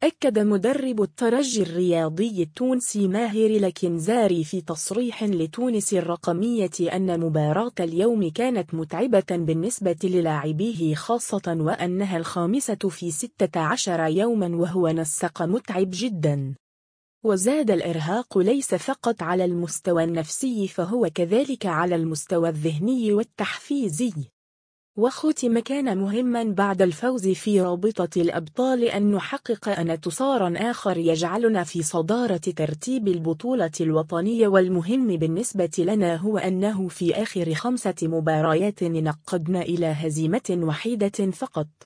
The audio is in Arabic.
أكد مدرب الترجي الرياضي التونسي ماهر الكنزاري في تصريح لتونس الرقمية أن مباراة اليوم كانت متعبة بالنسبة للاعبيه خاصة وأنها الخامسة في 16 يوما وهو نسق متعب جدا. وزاد الإرهاق ليس فقط على المستوى النفسي فهو كذلك على المستوى الذهني والتحفيزي. وختم كان مهما بعد الفوز في رابطة الأبطال أن نحقق انتصارا آخر يجعلنا في صدارة ترتيب البطولة الوطنية والمهم بالنسبة لنا هو أنه في آخر 5 مباريات نقدنا إلى هزيمة وحيدة فقط.